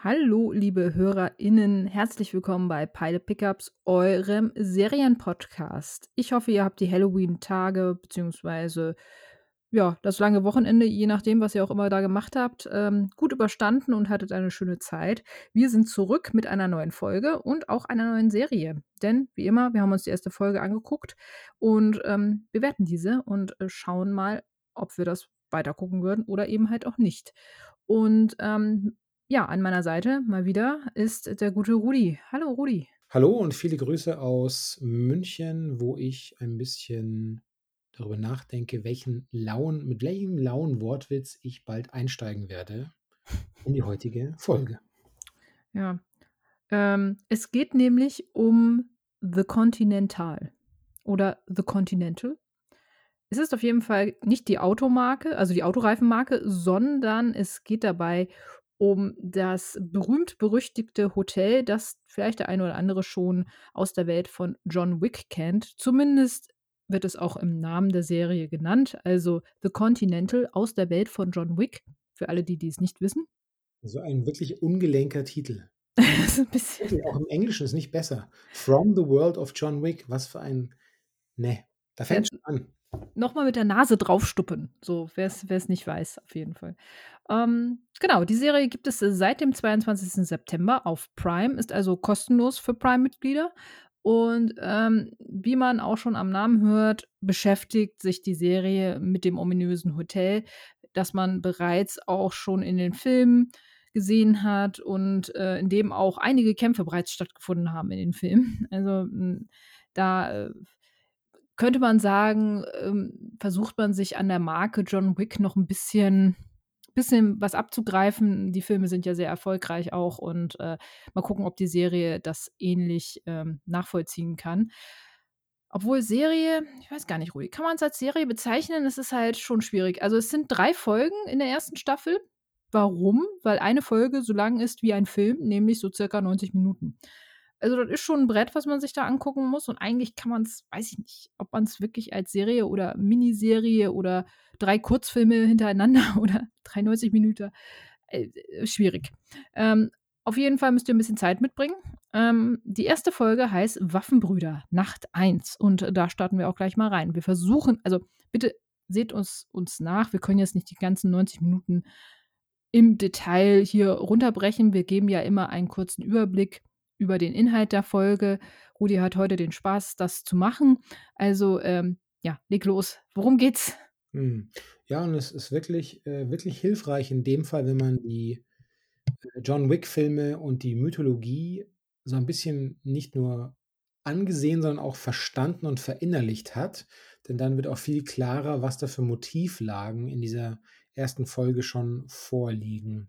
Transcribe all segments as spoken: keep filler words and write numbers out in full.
Hallo, liebe HörerInnen, herzlich willkommen bei Pilot Pickups, eurem Serienpodcast. Ich hoffe, ihr habt die Halloween-Tage beziehungsweise ja, das lange Wochenende, je nachdem, was ihr auch immer da gemacht habt, ähm, gut überstanden und hattet eine schöne Zeit. Wir sind zurück mit einer neuen Folge und auch einer neuen Serie. Denn, wie immer, wir haben uns die erste Folge angeguckt und ähm, bewerten diese und äh, schauen mal, ob wir das weitergucken würden oder eben halt auch nicht. Und ähm, ja, an meiner Seite mal wieder ist der gute Rudi. Hallo Rudi. Hallo und viele Grüße aus München, wo ich ein bisschen darüber nachdenke, welchen lauen mit welchem lauen Wortwitz ich bald einsteigen werde in die heutige Folge. Ja, ähm, es geht nämlich um The Continental oder The Continental. Es ist auf jeden Fall nicht die Automarke, also die Autoreifenmarke, sondern es geht dabei um das berühmt-berüchtigte Hotel, das vielleicht der eine oder andere schon aus der Welt von John Wick kennt. Zumindest wird es auch im Namen der Serie genannt, also The Continental aus der Welt von John Wick, für alle, die die es nicht wissen. So ein wirklich ungelenker Titel. Das ist 'n bisschen Wirklich, auch im Englischen ist nicht besser. From the World of John Wick, was für ein ne, da ja, fängt's schon an. noch mal mit der Nase draufstuppen, so wer's wer's nicht weiß, auf jeden Fall. Ähm, genau, die Serie gibt es äh, seit dem zweiundzwanzigsten September auf Prime, ist also kostenlos für Prime-Mitglieder. Und, ähm, wie man auch schon am Namen hört, beschäftigt sich die Serie mit dem ominösen Hotel, das man bereits auch schon in den Filmen gesehen hat und, äh, in dem auch einige Kämpfe bereits stattgefunden haben in den Filmen. Also, hm, da, äh könnte man sagen, ähm, versucht man sich an der Marke John Wick noch 'n bisschen bisschen was abzugreifen. Die Filme sind ja sehr erfolgreich auch und, äh, mal gucken, ob die Serie das ähnlich, ähm, nachvollziehen kann. Obwohl Serie ich weiß gar nicht, Rudi, kann man's als Serie bezeichnen? Es ist halt schon schwierig. Also, es sind drei Folgen in der ersten Staffel. Warum? Weil eine Folge so lang ist wie ein Film, nämlich so circa neunzig Minuten. Also, das ist schon 'n Brett, was man sich da angucken muss und eigentlich kann man's weiß ich nicht, ob man's wirklich als Serie oder Miniserie oder drei Kurzfilme hintereinander oder drei neunzig Minüter äh, äh, schwierig. Ähm, auf jeden Fall müsst ihr 'n bisschen Zeit mitbringen. Ähm, die erste Folge heißt „Waffenbrüder, Nacht eins" und da starten wir auch gleich mal rein. Wir versuchen also, bitte seht uns uns nach, wir können jetzt nicht die ganzen neunzig Minuten im Detail hier runterbrechen. Wir geben ja immer einen kurzen Überblick über den Inhalt der Folge. Rudi hat heute den Spaß, das zu machen. Also, ähm, ja, leg los. Worum geht's? Mhm. Ja, und es ist wirklich äh, wirklich hilfreich in dem Fall, wenn man die, äh, John Wick-Filme und die Mythologie so ein bisschen nicht nur angesehen, sondern auch verstanden und verinnerlicht hat, denn dann wird auch viel klarer, was da für Motivlagen in dieser ersten Folge schon vorliegen.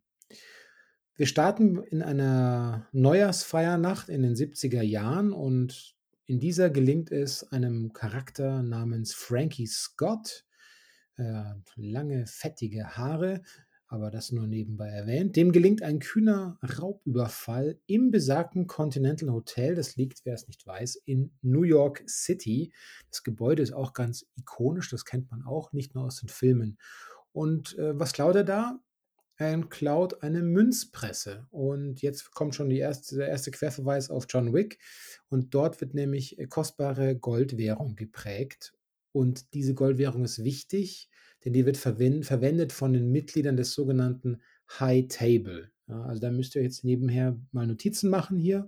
Wir starten in einer Neujahrsfeiernacht in den siebziger Jahren und in dieser gelingt es einem Charakter namens Frankie Scott, äh, lange fettige Haare, aber das nur nebenbei erwähnt. Dem gelingt ein kühner Raubüberfall im besagten Continental Hotel. Das liegt, wer es nicht weiß, in New York City. Das Gebäude ist auch ganz ikonisch, das kennt man auch, nicht nur aus den Filmen. Und äh, was klaut er da? Er klaut eine Münzpresse. Und jetzt kommt schon die erste, der erste Querverweis auf John Wick. Und dort wird nämlich äh, kostbare Goldwährung geprägt. Und diese Goldwährung ist wichtig, denn die wird verwen verwendet von den Mitgliedern des sogenannten High Table. Ja, also da müsst ihr jetzt nebenher mal Notizen machen hier.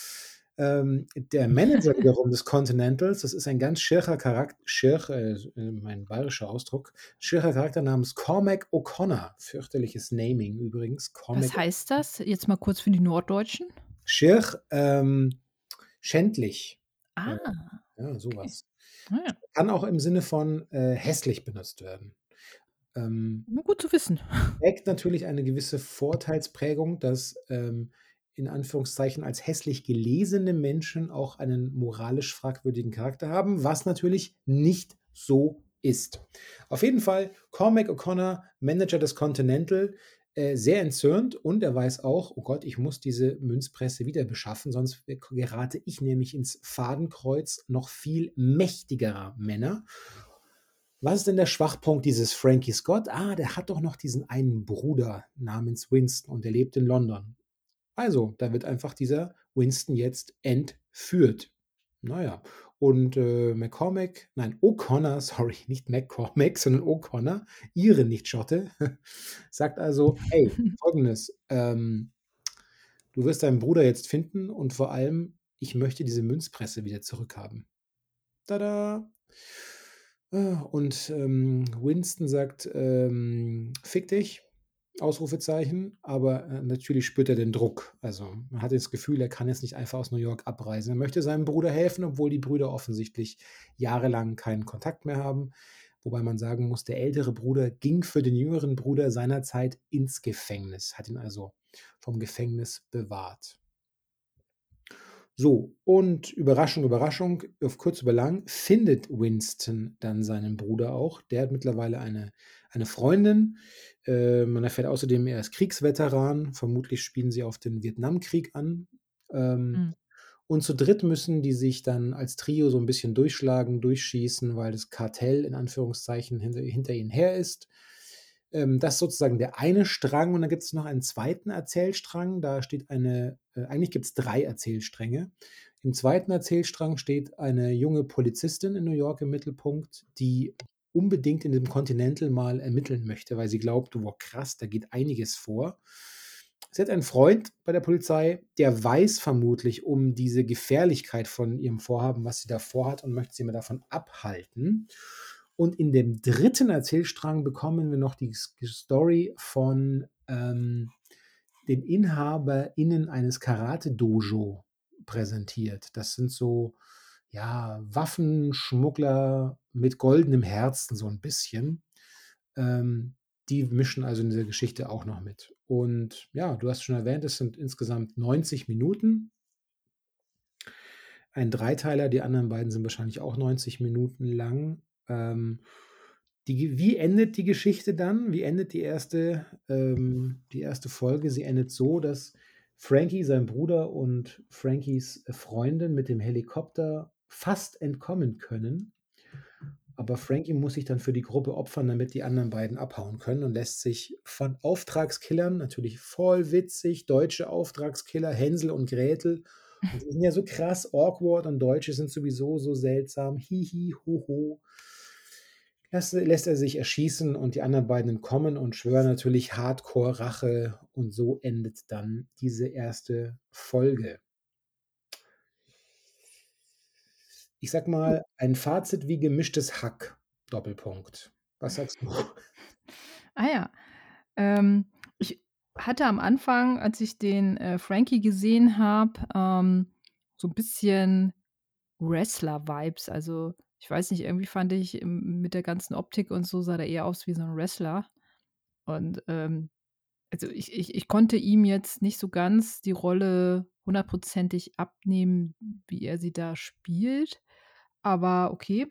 Ähm, der Manager wiederum des Continentals, das ist ein ganz schircher Charakter, schirch, äh, äh, mein bayerischer Ausdruck, schircher Charakter namens Cormac O'Connor. Fürchterliches Naming übrigens. Cormac Was heißt das? Jetzt mal kurz für die Norddeutschen. Schirch, ähm, schändlich. Äh, Ah, ja, okay. sowas. Ah ja. Kann auch im Sinne von, äh, hässlich benutzt werden. Ähm, Hm, gut zu wissen. Trägt natürlich eine gewisse Vorteilsprägung, dass, ähm, in Anführungszeichen als hässlich gelesene Menschen auch einen moralisch fragwürdigen Charakter haben, was natürlich nicht so ist. Auf jeden Fall Cormac O'Connor, Manager des Continental, äh, sehr erzürnt und er weiß auch: „Oh Gott, ich muss diese Münzpresse wieder beschaffen, sonst gerate ich nämlich ins Fadenkreuz noch viel mächtigerer Männer." Was ist denn der Schwachpunkt dieses Frankie Scott? Ah, der hat doch noch diesen einen Bruder namens Winston und der lebt in London. Also, da wird einfach dieser Winston jetzt entführt. Na ja, und, äh, McCormack nein, O'Connor, sorry, nicht McCormack, sondern O'Connor, Ire, nicht Schotte, sagt also: „Hey, Folgendes, ähm, du wirst deinen Bruder jetzt finden und vor allem, ich möchte diese Münzpresse wieder zurückhaben.“ Tada. Ah, und, ähm, Winston sagt, ähm: „Fick dich!“ Ausrufezeichen, aber, äh, natürlich spürt er den Druck. Also, man hat das Gefühl, er kann jetzt nicht einfach aus New York abreisen. Er möchte seinem Bruder helfen, obwohl die Brüder offensichtlich jahrelang keinen Kontakt mehr haben. Wobei man sagen muss, der ältere Bruder ging für den jüngeren Bruder seinerzeit ins Gefängnis, hat ihn also vom Gefängnis bewahrt. So, und Überraschung, Überraschung, auf kurz über lang findet Winston dann seinen Bruder auch. Der hat mittlerweile eine eine Freundin. Äh, man erfährt außerdem, er ist Kriegsveteran. Vermutlich spielen sie auf den Vietnamkrieg an. Ähm, Mhm. und zu dritt müssen die sich dann als Trio so 'n bisschen durchschlagen, durchschießen, weil das Kartell in Anführungszeichen hinter hinter ihnen her ist. Ähm, das ist sozusagen der eine Strang und dann gibt's noch einen zweiten Erzählstrang. Da steht eine äh, eigentlich gibt's drei Erzählstränge. Im zweiten Erzählstrang steht eine junge Polizistin in New York im Mittelpunkt, die unbedingt in dem Continental mal ermitteln möchte, weil sie glaubt: „Wow, krass, da geht einiges vor.“ Sie hat einen Freund bei der Polizei, der weiß vermutlich um diese Gefährlichkeit von ihrem Vorhaben, was sie da vorhat und möchte sie mal davon abhalten. Und in dem dritten Erzählstrang bekommen wir noch die S Story von, ähm, den InhaberInnen eines Karate-Dojo präsentiert. Das sind so, ja, Waffenschmuggler mit goldenem Herzen so 'n bisschen. Ähm, die mischen also in dieser Geschichte auch noch mit. Und ja, du hast schon erwähnt, es sind insgesamt neunzig Minuten. Ein Dreiteiler, die anderen beiden sind wahrscheinlich auch neunzig Minuten lang. Ähm, die wie endet die Geschichte dann? Wie endet die erste ähm, die erste Folge? Sie endet so, dass Frankie, sein Bruder und Frankies, äh, Freundin mit dem Helikopter fast entkommen können. Aber Frankie muss sich dann für die Gruppe opfern, damit die anderen beiden abhauen können und lässt sich von Auftragskillern, natürlich voll witzig, deutsche Auftragskiller, Hänsel und Gretel. Und die sind ja so krass awkward und Deutsche sind sowieso so seltsam. Hi hi, ho ho. Lässt lässt er sich erschießen und die anderen beiden entkommen und schwören natürlich Hardcore Rache und so endet dann diese erste Folge. Ich sage Oh. mal, ein Fazit wie gemischtes Hack, Doppelpunkt. Was sagst du? Ah ja. Ähm, ich hatte am Anfang, als ich den, äh, Frankie gesehen habe, ähm, so 'n bisschen Wrestler-Vibes. Also, ich weiß nicht, irgendwie fand ich, m mit der ganzen Optik und so sah der eher aus wie so 'n Wrestler. Und, ähm, also, ich ich ich konnte ihm jetzt nicht so ganz die Rolle hundertprozentig abnehmen, wie er sie da spielt, aber okay.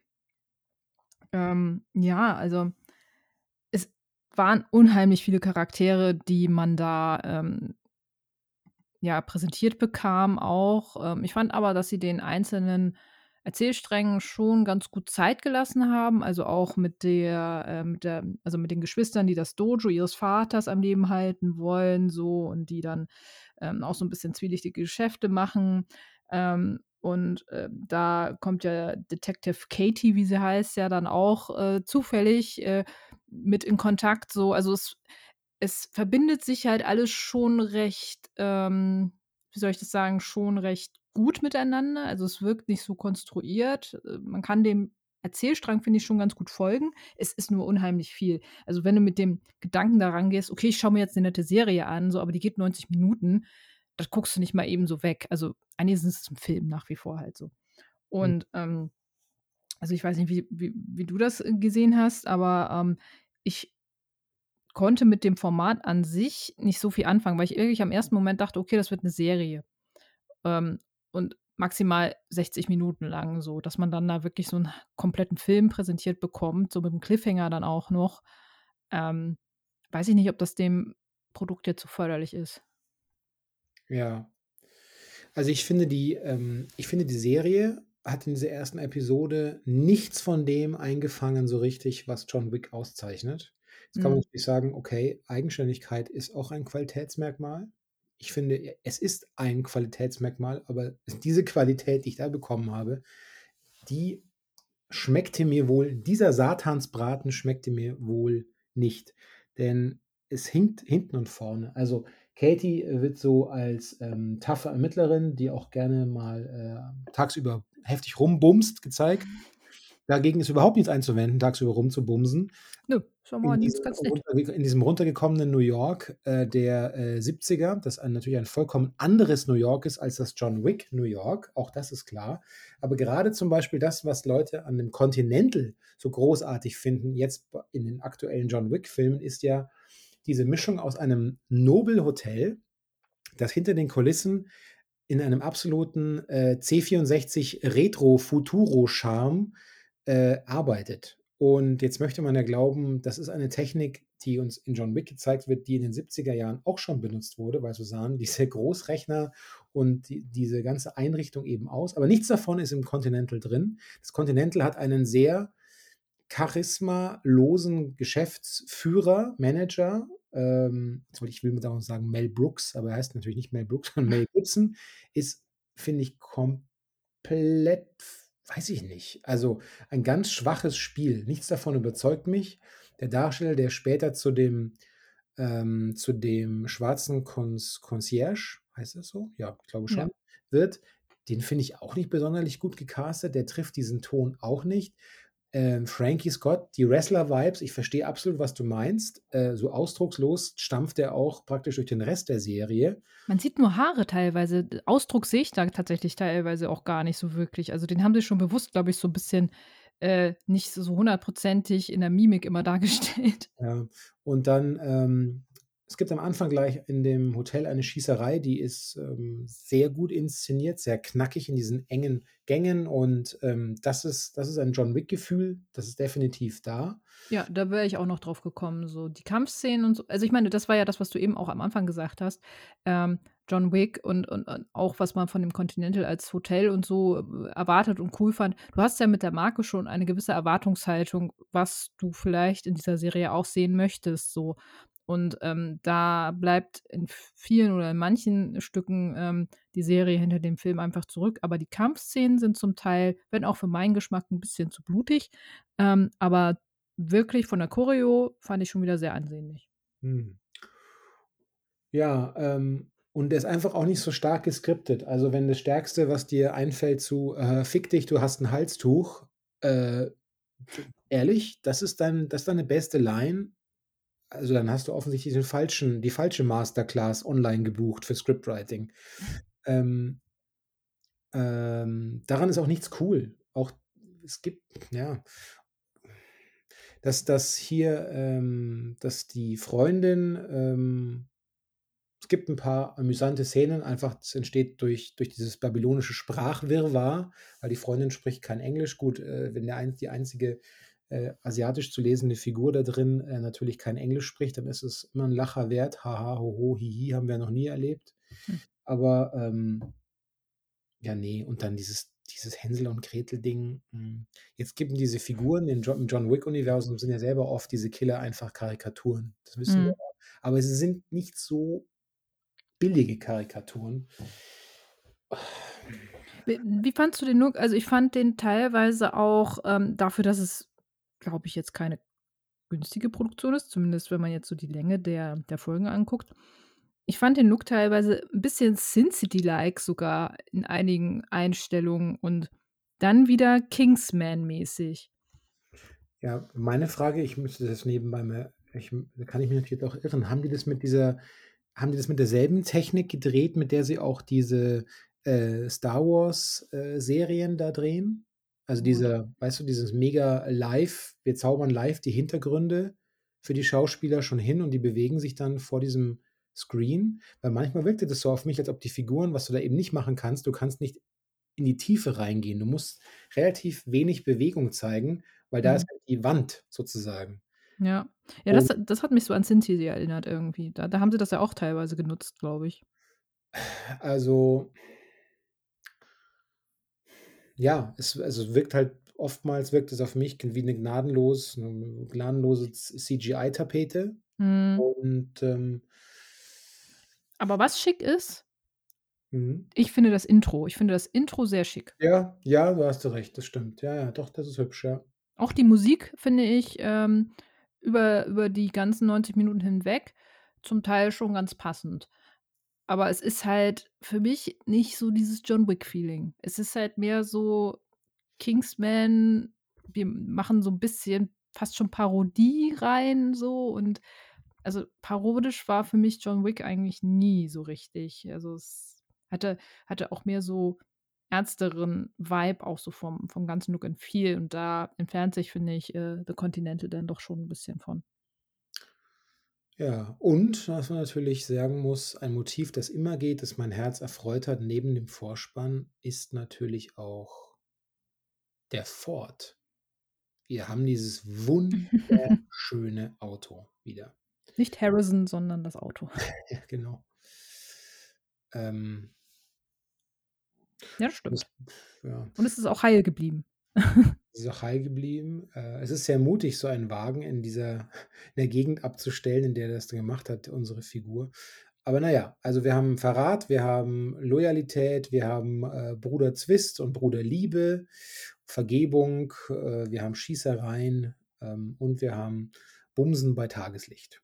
Ähm, ja, also es waren unheimlich viele Charaktere, die man da, ähm ja, präsentiert bekam auch. Ähm, ich fand aber, dass sie den einzelnen Erzählsträngen schon ganz gut Zeit gelassen haben, also auch mit der äh, mit der also mit den Geschwistern, die das Dojo ihres Vaters am Leben halten wollen so und die dann, ähm, auch so 'n bisschen zwielichtige Geschäfte machen. Ähm, und, äh, da kommt ja Detective Katie, wie sie heißt, ja dann auch, äh, zufällig, äh, mit in Kontakt so. Also, es es verbindet sich halt alles schon recht, ähm, wie soll ich das sagen, schon recht gut miteinander. Also, es wirkt nicht so konstruiert. Äh, man kann dem Erzählstrang, finde ich, schon ganz gut folgen. Es ist nur unheimlich viel. Also, wenn du mit dem Gedanken da rangehst: „Okay, ich schaue mir jetzt 'ne nette Serie an, so, aber die geht neunzig Minuten“, das guckst du nicht mal eben so weg. Also, eigentlich ist es 'n Film nach wie vor halt so. Hm. Und, ähm also, ich weiß nicht, wie wie wie du das, äh, gesehen hast, aber, ähm, ich konnte mit dem Format an sich nicht so viel anfangen, weil ich wirklich am ersten Moment dachte: „Okay, das wird 'ne Serie.“ Ähm, und maximal sechzig Minuten lang so, dass man dann da wirklich so 'n kompletten Film präsentiert bekommt, so mit'm Cliffhanger dann auch noch. Ähm, weiß ich nicht, ob das dem Produkt jetzt so förderlich ist. Ja. Also, ich finde die ähm, ich finde, die Serie hat in dieser ersten Episode nichts von dem eingefangen so richtig, was John Wick auszeichnet. Jetzt kann man Mhm. natürlich sagen: „Okay, Eigenständigkeit ist auch ein Qualitätsmerkmal.“ ich finde, e es ist ein Qualitätsmerkmal, aber diese Qualität, die ich da bekommen habe, die schmeckte mir wohl dieser Satansbraten schmeckte mir wohl nicht, denn es hinkt hinten und vorne. Also, Katie, äh, wird so als, ähm, toughe Ermittlerin, die auch gerne mal, äh, tagsüber heftig rumbumst, gezeigt. Dagegen ist überhaupt nichts einzuwenden, tagsüber rumzubumsen. Nö, ist ja mal In nix diesem ganz nett. runtergek in diesem runtergekommenen New York, äh, der, äh, siebziger, das ein natürlich ein vollkommen anderes New York ist als das John Wick New York, auch das ist klar. Aber gerade zum Beispiel das, was Leute an dem Continental so großartig finden, jetzt b in den aktuellen John Wick-Filmen, ist ja diese Mischung aus einem Nobelhotel, das hinter den Kulissen in einem absoluten, äh, C vierundsechzig Retro-Futuro-Charme, äh, arbeitet. Und jetzt möchte man ja glauben, das ist eine Technik, die uns in John Wick gezeigt wird, die in den siebziger Jahren auch schon benutzt wurde, weil so sahen diese Großrechner und die diese ganze Einrichtung eben aus. Aber nichts davon ist im Continental drin. Das Continental hat einen sehr charismalosen Geschäftsführer, Manager, ähm, jetzt wollte ich will mit auch sagen Mel Brooks, aber er heißt natürlich nicht Mel Brooks, sondern Mel Gibson, ist, finde ich, komplett f weiß ich nicht, also ein ganz schwaches Spiel. Nichts davon überzeugt mich. Der Darsteller, der später zu dem ähm, zu dem schwarzen Conc Concierge, heißt das so? Ja, ich glaube Ja. schon, wird, den finde ich auch nicht besonderlich gut gecastet. Der trifft diesen Ton auch nicht. Ähm, Frankie Scott, die Wrestler-Vibes, ich verstehe absolut, was du meinst. Äh, so ausdruckslos stampft er auch praktisch durch den Rest der Serie. Man sieht nur Haare teilweise. D Ausdruck sehe ich da tatsächlich teilweise auch gar nicht so wirklich. Also, den haben sie schon bewusst, glaube ich, so 'n bisschen, äh, nicht so hundertprozentig in der Mimik immer dargestellt. Ja, und dann, ähm es gibt am Anfang gleich in dem Hotel eine Schießerei, die ist, ähm, sehr gut inszeniert, sehr knackig in diesen engen Gängen und, ähm, das ist das ist ein John-Wick-Gefühl, das ist definitiv da. Ja, da wäre ich auch noch drauf gekommen, so die Kampfszenen und so. Also, ich meine, das war ja das, was du eben auch am Anfang gesagt hast. Ähm, John Wick und und und auch was man von dem Continental als Hotel und so, äh, erwartet und cool fand. Du hast ja mit der Marke schon eine gewisse Erwartungshaltung, was du vielleicht in dieser Serie auch sehen möchtest, so. Und, ähm, da bleibt in v vielen oder in manchen Stücken, ähm, die Serie hinter dem Film einfach zurück. Aber die Kampfszenen sind zum Teil, wenn auch für meinen Geschmack 'n bisschen zu blutig, ähm, aber wirklich von der Choreo fand ich schon wieder sehr ansehnlich. Mhm. Ja, ähm, und der ist einfach auch nicht so stark geskriptet. Also, wenn das Stärkste, was dir einfällt zu, äh: „Fick dich, du hast 'n Halstuch“, äh, d ehrlich, das ist dein das ist deine beste Line? Also, dann hast du offensichtlich den falschen die falsche Masterclass online gebucht für Scriptwriting. Ähm ähm, daran ist auch nichts cool. Auch es gibt ja dass dass hier, ähm dass die Freundin, ähm es gibt 'n paar amüsante Szenen, einfach das entsteht durch durch dieses babylonische Sprachwirrwarr, weil die Freundin spricht kein Englisch. Gut, äh, wenn der ein die einzige, äh, asiatisch zu lesende Figur da drin, äh, natürlich kein Englisch spricht, dann ist es immer 'n Lacher wert. Ha ha, ho ho, hi hi, haben wir noch nie erlebt. Hm. Aber, ähm ja, ne, und dann dieses dieses Hänsel und Gretel-Ding, hm. Jetzt gibt 'n diese Figuren im John im John-Wick-Universum sind ja selber oft diese Killer einfach Karikaturen. Das wissen wir Mhm. auch. Aber sie sind nicht so billige Karikaturen. Wie wie fandst du den Look? Also, ich fand den teilweise auch, ähm, dafür, dass es, glaube ich, jetzt keine günstige Produktion ist, zumindest wenn man jetzt so die Länge der der Folgen anguckt. Ich fand den Look teilweise 'n bisschen Sin City-like sogar in einigen Einstellungen und dann wieder Kingsman-mäßig. Ja, meine Frage, ich müsste das nebenbei mal ich m da kann ich mich natürlich auch irren. Haben die das mit dieser haben die das mit derselben Technik gedreht, mit der sie auch diese, äh, Star Wars, äh, Serien da drehen? Also, Gut. dieser weißt du, dieses mega live wir zaubern live die Hintergründe für die Schauspieler schon hin und die bewegen sich dann vor diesem Screen? Weil manchmal wirkte das so auf mich, als ob die Figuren was du da eben nicht machen kannst, du kannst nicht in die Tiefe reingehen. Du musst relativ wenig Bewegung zeigen, weil da Mhm. ist halt die Wand sozusagen. Ja. Ja, Und das das hat mich so an Sin City erinnert irgendwie. Da da haben sie das ja auch teilweise genutzt, glaube ich. Also ja, es also, wirkt halt oftmals wirkt es auf mich wie 'ne gnadenlos 'ne gnadenlose C CGI-Tapete Mhm. und, ähm Aber was schick ist Mhm. ich finde das Intro. Ich finde das Intro sehr schick. Ja, ja, da hast du recht, das stimmt. Ja, ja, doch, das ist hübsch, ja. Auch die Musik finde ich, ähm, über über die ganzen neunzig Minuten hinweg zum Teil schon ganz passend. Aber es ist halt für mich nicht so dieses John-Wick-Feeling. Es ist halt mehr so Kingsman, wir machen so 'n bisschen fast schon Parodie rein so und also, parodisch war für mich John Wick eigentlich nie so richtig. Also, es hatte hatte auch mehr so ernsteren Vibe auch so vom vom ganzen Look and Feel und da entfernt sich, finde ich, äh, The Continental dann doch schon 'n bisschen von. Ja, und was man natürlich sagen muss, ein Motiv, das immer geht, das mein Herz erfreut hat neben dem Vorspann, ist natürlich auch der Ford. Wir haben dieses wunderschöne Auto wieder. Nicht Harrison, sondern das Auto. Ja, genau. Ähm Ja, das das stimmt. ja. Und es ist auch heil geblieben. Ist auch heil geblieben. Äh, es ist sehr mutig, so einen Wagen in dieser in der Gegend abzustellen, in der er das gemacht hat, unsere Figur. Aber na ja, also wir haben Verrat, wir haben Loyalität, wir haben, äh, Bruder Zwist und Bruder Liebe, Vergebung, äh, wir haben Schießereien, ähm, und wir haben Bumsen bei Tageslicht.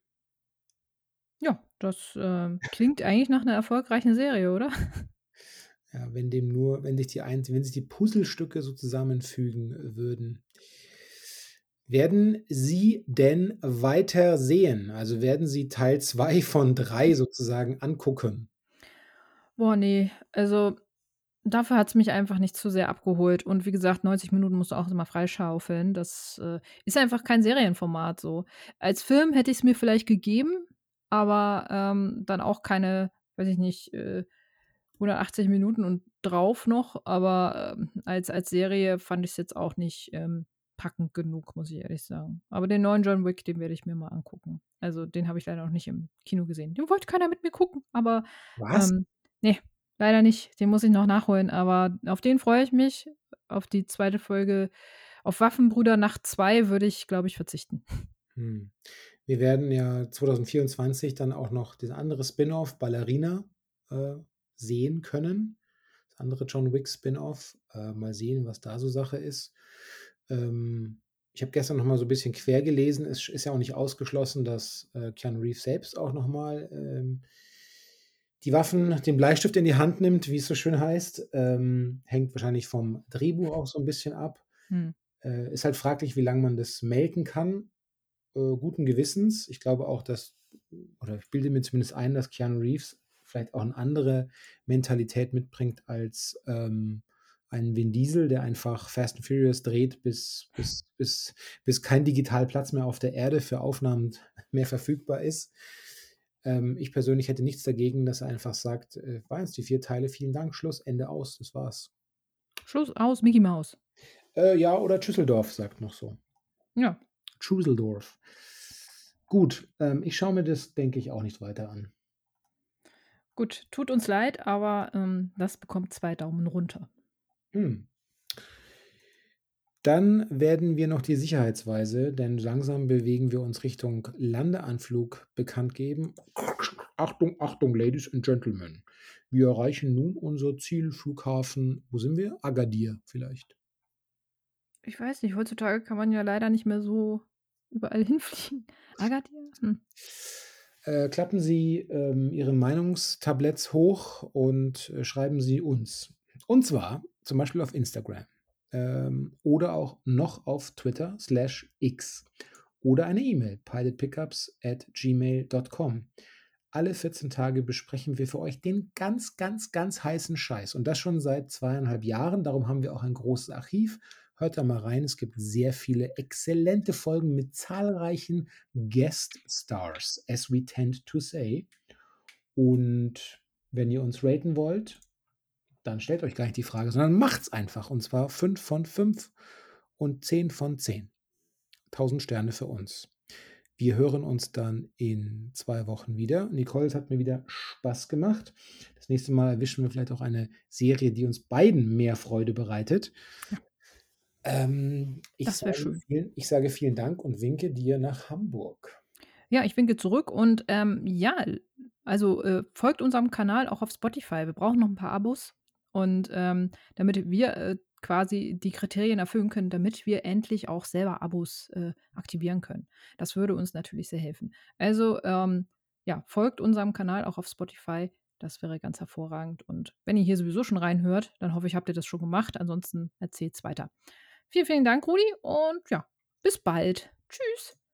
Ja, das, ähm, klingt eigentlich nach 'ner erfolgreichen Serie, oder? Ja, wenn dem nur wenn sich die ein wenn sich die Puzzlestücke so zusammenfügen, äh, würden. Werden Sie denn weiter sehen? Also, werden Sie Teil zwei von drei sozusagen angucken? Boah, ne. Also, dafür hat's mich einfach nicht zu sehr abgeholt. Und wie gesagt, neunzig Minuten musst du auch immer freischaufeln. Das, äh, ist einfach kein Serienformat so. Als Film hätte ich's mir vielleicht gegeben, aber, ähm, dann auch keine, weiß ich nicht, äh, hundertachtzig Minuten und drauf noch. Aber, ähm, als als Serie fand ich's jetzt auch nicht, ähm, packend genug, muss ich ehrlich sagen. Aber den neuen John Wick, den werde ich mir mal angucken. Also, den habe ich leider noch nicht im Kino gesehen. Den wollte keiner mit mir gucken, aber, Was? ähm, ne, leider nicht. Den muss ich noch nachholen, aber auf den freue ich mich. Auf die zweite Folge auf Waffenbrüder Nacht zwei würde ich, glaube ich, verzichten. Hm. Wir werden ja zwanzig vierundzwanzig dann auch noch das andere Spin-off Ballerina, äh, sehen können. Das andere John Wick Spin-off. Äh, mal sehen, was da so Sache ist. Ähm, ich habe gestern noch mal so 'n bisschen quer gelesen. Es ist ja auch nicht ausgeschlossen, dass, äh, Keanu Reeves selbst auch noch mal, ähm die Waffen den Bleistift in die Hand nimmt, wie es so schön heißt. Ähm, hängt wahrscheinlich vom Drehbuch auch so 'n bisschen ab. Mhm. Äh, ist halt fraglich, wie lang man das melken kann, äh, guten Gewissens. Ich glaube auch, dass oder ich bilde mir zumindest ein, dass Keanu Reeves vielleicht auch 'ne andere Mentalität mitbringt als, ähm, ein Vin Diesel, der einfach Fast and Furious dreht, bis bis bis bis kein Digitalplatz mehr auf der Erde für Aufnahmen mehr verfügbar ist. Ähm, ich persönlich hätte nichts dagegen, dass er einfach sagt: „Äh, waren jetzt die vier Teile, vielen Dank, Schluss, Ende, aus, das war's.“ Schluss, aus, Micky Maus. Äh, ja, oder Tschüsseldorf sagt noch so. Ja. Tschüsseldorf. Gut, ähm, ich schaue mir das, denke ich, auch nicht weiter an. Gut, tut uns leid, aber, ähm, das bekommt zwei Daumen runter. Hm. Dann werden wir noch die Sicherheitsweise, denn langsam bewegen wir uns Richtung Landeanflug bekannt geben. Achtung, Achtung, Ladies and Gentlemen. Wir erreichen nun unser Zielflughafen. Wo sind wir? Agadir vielleicht. Ich weiß nicht, heutzutage kann man ja leider nicht mehr so überall hinfliegen. Agadir? Hm. Äh, klappen Sie, ähm, Ihre Meinungstabletts hoch und, äh, schreiben Sie uns. Und zwar zum Beispiel auf Instagram, ähm, oder auch noch auf Twitter slash X oder eine E-Mail pilotpickups at gmail dot com. Alle vierzehn Tage besprechen wir für euch den ganz, ganz, ganz heißen Scheiß und das schon seit zweieinhalb Jahren. Darum haben wir auch ein großes Archiv. Hört da mal rein. Es gibt sehr viele exzellente Folgen mit zahlreichen Guest Stars, as we tend to say. Und wenn ihr uns raten wollt, dann stellt euch gar nicht die Frage, sondern macht's einfach. Und zwar fünf von fünf und zehn von zehn. tausend Sterne für uns. Wir hören uns dann in zwei Wochen wieder. Nicole, es hat mir wieder Spaß gemacht. Das nächste Mal erwischen wir vielleicht auch eine Serie, die uns beiden mehr Freude bereitet. Ja. Ähm, ich Das wäre sage schön. vielen ich sage vielen Dank und winke dir nach Hamburg. Ja, ich winke zurück und, ähm, ja, l also, äh, folgt unserem Kanal auch auf Spotify. Wir brauchen noch 'n paar Abos und, ähm, damit wir, äh, quasi die Kriterien erfüllen können, damit wir endlich auch selber Abos, äh, aktivieren können. Das würde uns natürlich sehr helfen. Also, ähm, ja, folgt unserem Kanal auch auf Spotify. Das wäre ganz hervorragend. Und wenn ihr hier sowieso schon reinhört, dann hoffe ich, habt ihr das schon gemacht. Ansonsten erzählt's weiter. Vielen, vielen Dank, Rudi, und ja, bis bald. Tschüss.